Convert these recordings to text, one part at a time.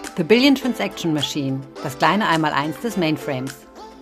The Billion Transaction Machine, das kleine Einmaleins des Mainframes.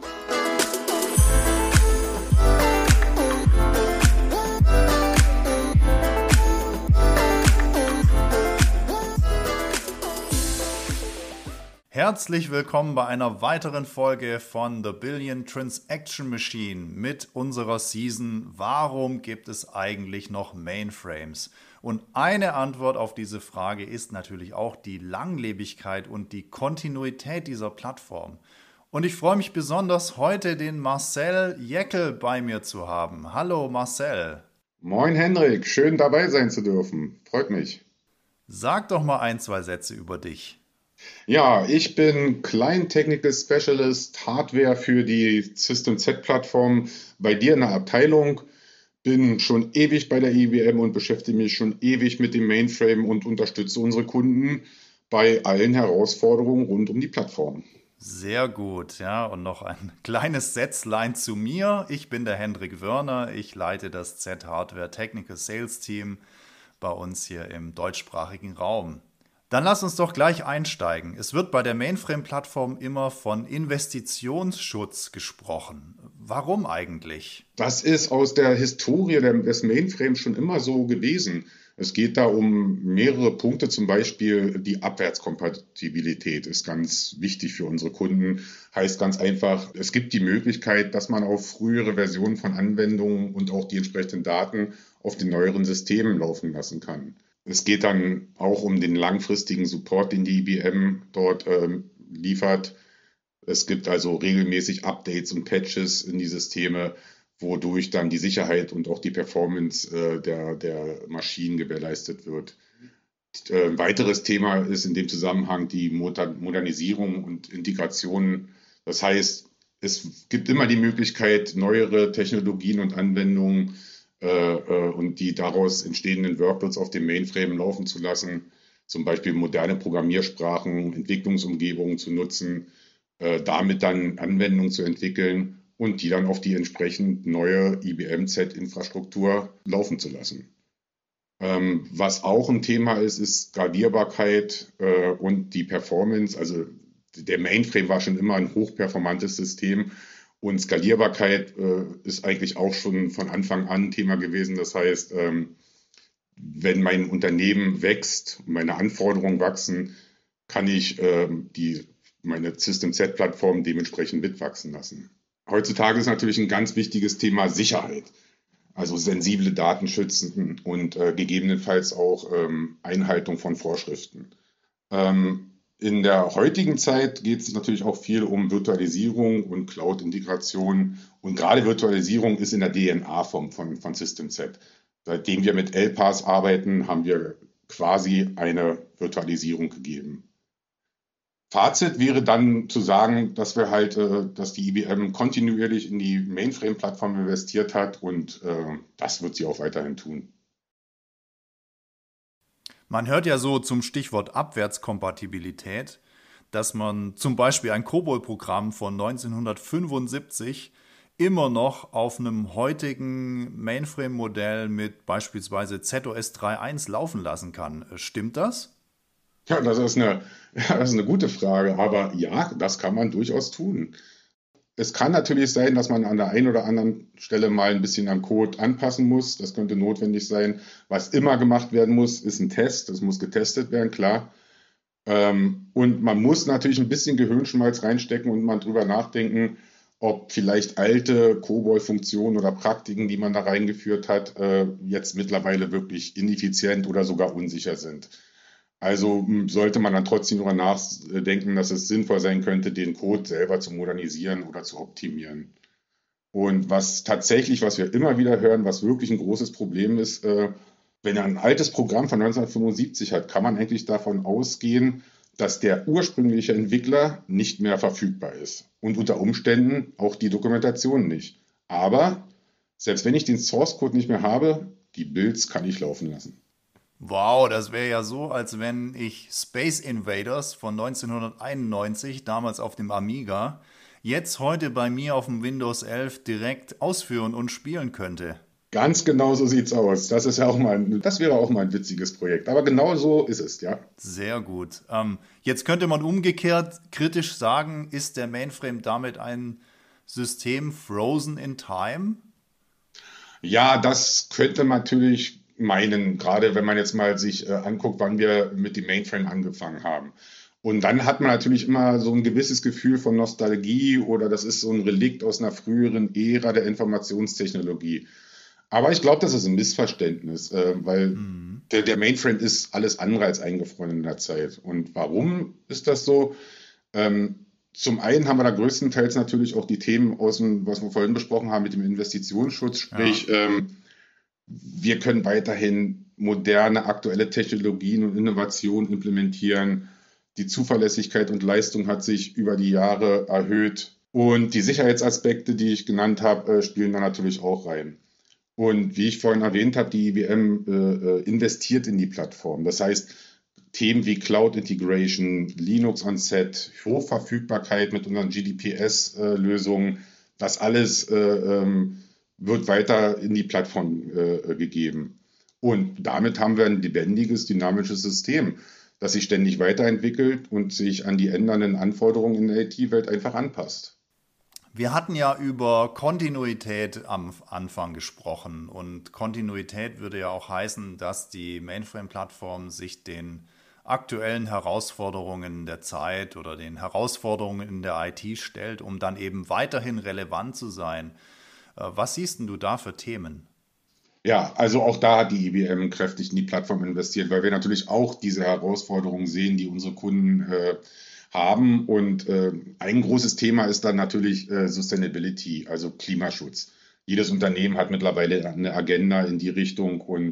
Herzlich willkommen bei einer weiteren Folge von The Billion Transaction Machine mit unserer Season Warum gibt es eigentlich noch Mainframes? Und eine Antwort auf diese Frage ist natürlich auch die Langlebigkeit und die Kontinuität dieser Plattform. Und ich freue mich besonders, heute den Marcel Jäckel bei mir zu haben. Hallo Marcel. Moin Henrik, schön dabei sein zu dürfen. Freut mich. Sag doch mal ein, zwei Sätze über dich. Ja, ich bin Client Technical Specialist Hardware für die System Z-Plattform bei dir in der Abteilung. Bin schon ewig bei der IBM und beschäftige mich schon ewig mit dem Mainframe und unterstütze unsere Kunden bei allen Herausforderungen rund um die Plattform. Sehr gut, ja. Und noch ein kleines Sätzlein zu mir. Ich bin der Hendrik Wörner. Ich leite das Z-Hardware Technical Sales Team bei uns hier im deutschsprachigen Raum. Dann lass uns doch gleich einsteigen. Es wird bei der Mainframe-Plattform immer von Investitionsschutz gesprochen. Warum eigentlich? Das ist aus der Historie des Mainframes schon immer so gewesen. Es geht da um mehrere Punkte, zum Beispiel die Abwärtskompatibilität ist ganz wichtig für unsere Kunden. Heißt ganz einfach, es gibt die Möglichkeit, dass man auf frühere Versionen von Anwendungen und auch die entsprechenden Daten auf den neueren Systemen laufen lassen kann. Es geht dann auch um den langfristigen Support, den die IBM dort liefert. Es gibt also regelmäßig Updates und Patches in die Systeme, wodurch dann die Sicherheit und auch die Performance der Maschinen gewährleistet wird. Ein weiteres Thema ist in dem Zusammenhang die Modernisierung und Integration. Das heißt, es gibt immer die Möglichkeit, neuere Technologien und Anwendungen und die daraus entstehenden Workloads auf dem Mainframe laufen zu lassen, zum Beispiel moderne Programmiersprachen, Entwicklungsumgebungen zu nutzen, damit dann Anwendungen zu entwickeln und die dann auf die entsprechend neue IBM-Z-Infrastruktur laufen zu lassen. Was auch ein Thema ist, ist Skalierbarkeit und die Performance. Also der Mainframe war schon immer ein hochperformantes System. Und Skalierbarkeit ist eigentlich auch schon von Anfang an Thema gewesen. Das heißt, wenn mein Unternehmen wächst, meine Anforderungen wachsen, kann ich meine System Z-Plattform dementsprechend mitwachsen lassen. Heutzutage ist natürlich ein ganz wichtiges Thema Sicherheit. Also sensible Daten schützen und gegebenenfalls auch Einhaltung von Vorschriften. In der heutigen Zeit geht es natürlich auch viel um Virtualisierung und Cloud-Integration. Und gerade Virtualisierung ist in der DNA von System Z. Seitdem wir mit LPaaS arbeiten, haben wir quasi eine Virtualisierung gegeben. Fazit wäre dann zu sagen, dass dass die IBM kontinuierlich in die Mainframe-Plattform investiert hat und das wird sie auch weiterhin tun. Man hört ja so zum Stichwort Abwärtskompatibilität, dass man zum Beispiel ein COBOL-Programm von 1975 immer noch auf einem heutigen Mainframe-Modell mit beispielsweise ZOS 3.1 laufen lassen kann. Stimmt das? Ja, das ist eine gute Frage, aber ja, das kann man durchaus tun. Es kann natürlich sein, dass man an der einen oder anderen Stelle mal ein bisschen am Code anpassen muss. Das könnte notwendig sein. Was immer gemacht werden muss, ist ein Test. Das muss getestet werden, klar. Und man muss natürlich ein bisschen Gehirnschmalz reinstecken und mal drüber nachdenken, ob vielleicht alte COBOL-Funktionen oder Praktiken, die man da reingeführt hat, jetzt mittlerweile wirklich ineffizient oder sogar unsicher sind. Also sollte man dann trotzdem darüber nachdenken, dass es sinnvoll sein könnte, den Code selber zu modernisieren oder zu optimieren. Und was wir immer wieder hören, was wirklich ein großes Problem ist, wenn er ein altes Programm von 1975 hat, kann man eigentlich davon ausgehen, dass der ursprüngliche Entwickler nicht mehr verfügbar ist. Und unter Umständen auch die Dokumentation nicht. Aber selbst wenn ich den Source Code nicht mehr habe, die Builds kann ich laufen lassen. Wow, das wäre ja so, als wenn ich Space Invaders von 1991, damals auf dem Amiga, jetzt heute bei mir auf dem Windows 11 direkt ausführen und spielen könnte. Ganz genau so sieht's aus. Das wäre auch mal ein witziges Projekt. Aber genau so ist es, ja. Sehr gut. Jetzt könnte man umgekehrt kritisch sagen, ist der Mainframe damit ein System frozen in time? Ja, das könnte man natürlich meinen, gerade wenn man jetzt mal sich anguckt, wann wir mit dem Mainframe angefangen haben. Und dann hat man natürlich immer so ein gewisses Gefühl von Nostalgie oder das ist so ein Relikt aus einer früheren Ära der Informationstechnologie. Aber ich glaube, das ist ein Missverständnis, weil der Mainframe ist alles andere als eingefroren in der Zeit. Und warum ist das so? Zum einen haben wir da größtenteils natürlich auch die Themen aus dem, was wir vorhin besprochen haben mit dem Investitionsschutz, Ja. sprich, wir können weiterhin moderne, aktuelle Technologien und Innovationen implementieren. Die Zuverlässigkeit und Leistung hat sich über die Jahre erhöht. Und die Sicherheitsaspekte, die ich genannt habe, spielen da natürlich auch rein. Und wie ich vorhin erwähnt habe, die IBM investiert in die Plattform. Das heißt, Themen wie Cloud Integration, Linux on Set, Hochverfügbarkeit mit unseren GDPS-Lösungen, das alles wird weiter in die Plattform gegeben. Und damit haben wir ein lebendiges, dynamisches System, das sich ständig weiterentwickelt und sich an die ändernden Anforderungen in der IT-Welt einfach anpasst. Wir hatten ja über Kontinuität am Anfang gesprochen und Kontinuität würde ja auch heißen, dass die Mainframe-Plattform sich den aktuellen Herausforderungen der Zeit oder den Herausforderungen in der IT stellt, um dann eben weiterhin relevant zu sein. Was siehst denn du da für Themen? Ja, also auch da hat die IBM kräftig in die Plattform investiert, weil wir natürlich auch diese Herausforderungen sehen, die unsere Kunden haben. Und ein großes Thema ist dann natürlich Sustainability, also Klimaschutz. Jedes Unternehmen hat mittlerweile eine Agenda in die Richtung und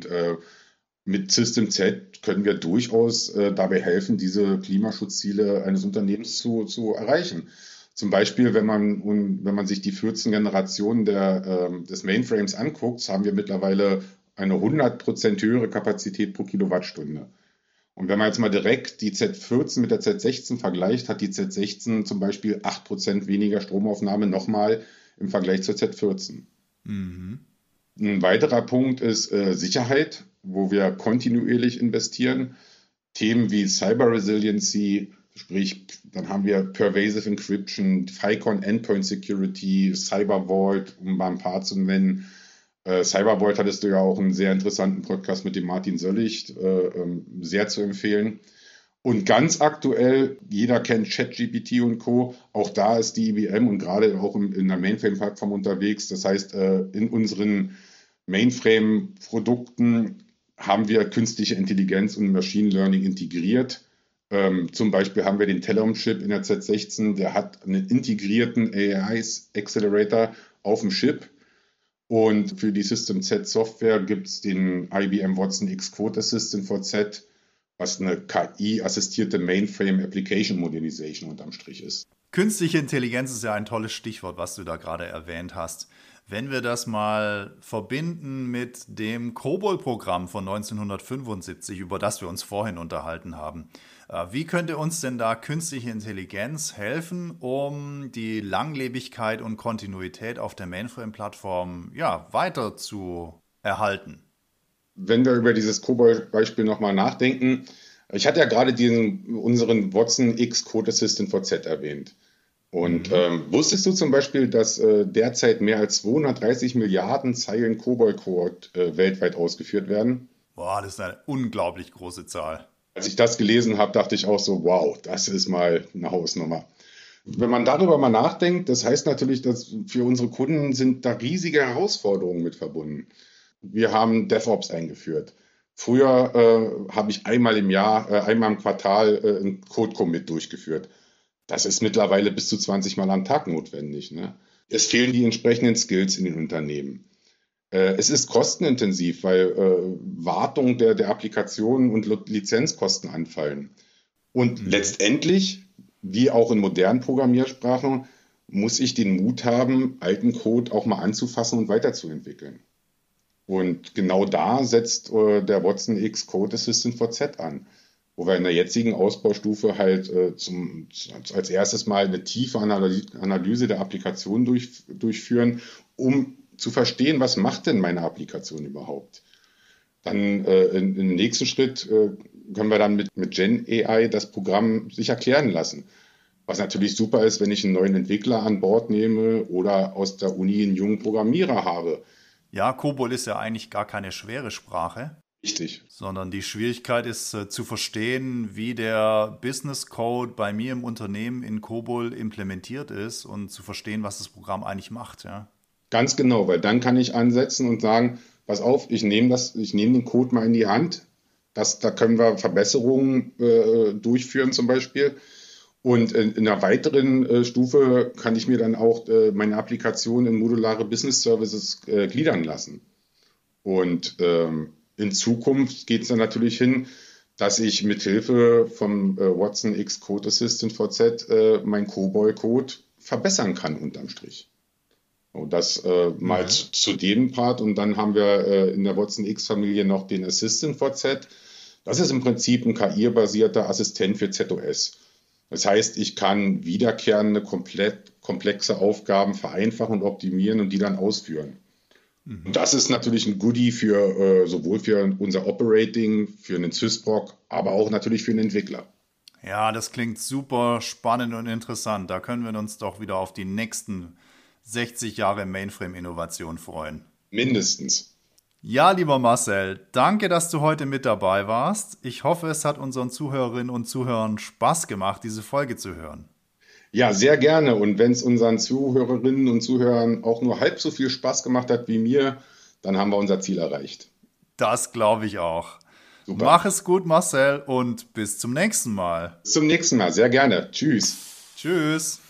mit System Z können wir durchaus dabei helfen, diese Klimaschutzziele eines Unternehmens zu erreichen. Zum Beispiel, wenn man sich die 14 Generationen des Mainframes anguckt, haben wir mittlerweile eine 100% höhere Kapazität pro Kilowattstunde. Und wenn man jetzt mal direkt die Z14 mit der Z16 vergleicht, hat die Z16 zum Beispiel 8% weniger Stromaufnahme nochmal im Vergleich zur Z14. Mhm. Ein weiterer Punkt ist Sicherheit, wo wir kontinuierlich investieren. Themen wie Cyber Resiliency, sprich, dann haben wir Pervasive Encryption, FICON Endpoint Security, Cyber Vault, um mal ein paar zu nennen. Cyber Vault hattest du ja auch einen sehr interessanten Podcast mit dem Martin Söllicht, sehr zu empfehlen. Und ganz aktuell, jeder kennt ChatGPT und Co. Auch da ist die IBM und gerade auch in der Mainframe-Plattform unterwegs. Das heißt, in unseren Mainframe-Produkten haben wir künstliche Intelligenz und Machine Learning integriert. Zum Beispiel haben wir den Telum-Chip in der Z16, der hat einen integrierten AI-Accelerator auf dem Chip. Und für die System Z Software gibt es den IBM Watson X Code Assistant for Z, was eine KI-assistierte Mainframe Application Modernization unterm Strich ist. Künstliche Intelligenz ist ja ein tolles Stichwort, was du da gerade erwähnt hast. Wenn wir das mal verbinden mit dem COBOL-Programm von 1975, über das wir uns vorhin unterhalten haben, wie könnte uns denn da künstliche Intelligenz helfen, um die Langlebigkeit und Kontinuität auf der Mainframe-Plattform ja, weiter zu erhalten? Wenn wir über dieses COBOL-Beispiel nochmal nachdenken, ich hatte ja gerade unseren Watson X Code Assistant for Z erwähnt. Und Mhm. wusstest du zum Beispiel, dass derzeit mehr als 230 Milliarden Zeilen COBOL-Code weltweit ausgeführt werden? Boah, das ist eine unglaublich große Zahl. Als ich das gelesen habe, dachte ich auch so, wow, das ist mal eine Hausnummer. Wenn man darüber mal nachdenkt, das heißt natürlich, dass für unsere Kunden sind da riesige Herausforderungen mit verbunden. Wir haben DevOps eingeführt. Früher habe ich einmal im Jahr, einmal im Quartal einen Code-Commit durchgeführt. Das ist mittlerweile bis zu 20 Mal am Tag notwendig, ne? Es fehlen die entsprechenden Skills in den Unternehmen. Es ist kostenintensiv, weil Wartung der Applikationen und Lizenzkosten anfallen. Und Mhm. letztendlich, wie auch in modernen Programmiersprachen, muss ich den Mut haben, alten Code auch mal anzufassen und weiterzuentwickeln. Und genau da setzt der Watson X Code Assistant for Z an, wo wir in der jetzigen Ausbaustufe halt als erstes mal eine tiefe Analyse der Applikation durchführen, um zu verstehen, was macht denn meine Applikation überhaupt. Dann im nächsten Schritt können wir dann mit Gen AI das Programm sich erklären lassen. Was natürlich super ist, wenn ich einen neuen Entwickler an Bord nehme oder aus der Uni einen jungen Programmierer habe. Ja, COBOL ist ja eigentlich gar keine schwere Sprache. Richtig. Sondern die Schwierigkeit ist zu verstehen, wie der Business Code bei mir im Unternehmen in COBOL implementiert ist und zu verstehen, was das Programm eigentlich macht. Ja. Ganz genau, weil dann kann ich ansetzen und sagen, pass auf, ich nehme den Code mal in die Hand. Da können wir Verbesserungen durchführen zum Beispiel. Und in einer weiteren Stufe kann ich mir dann auch meine Applikation in modulare Business Services gliedern lassen. Und in Zukunft geht es dann natürlich hin, dass ich mithilfe vom Watson X Code Assistant VZ meinen COBOL-Code verbessern kann unterm Strich. Und das mal zu dem Part. Und dann haben wir in der Watson X-Familie noch den Assistant VZ. Das ist im Prinzip ein KI-basierter Assistent für ZOS. Das heißt, ich kann wiederkehrende, komplett komplexe Aufgaben vereinfachen und optimieren und die dann ausführen. Und das ist natürlich ein Goodie für sowohl für unser Operating, für einen Sysproc, aber auch natürlich für einen Entwickler. Ja, das klingt super spannend und interessant. Da können wir uns doch wieder auf die nächsten 60 Jahre Mainframe-Innovation freuen. Mindestens. Ja, lieber Marcel, danke, dass du heute mit dabei warst. Ich hoffe, es hat unseren Zuhörerinnen und Zuhörern Spaß gemacht, diese Folge zu hören. Ja, sehr gerne. Und wenn es unseren Zuhörerinnen und Zuhörern auch nur halb so viel Spaß gemacht hat wie mir, dann haben wir unser Ziel erreicht. Das glaube ich auch. Super. Mach es gut, Marcel, und bis zum nächsten Mal. Bis zum nächsten Mal. Sehr gerne. Tschüss. Tschüss.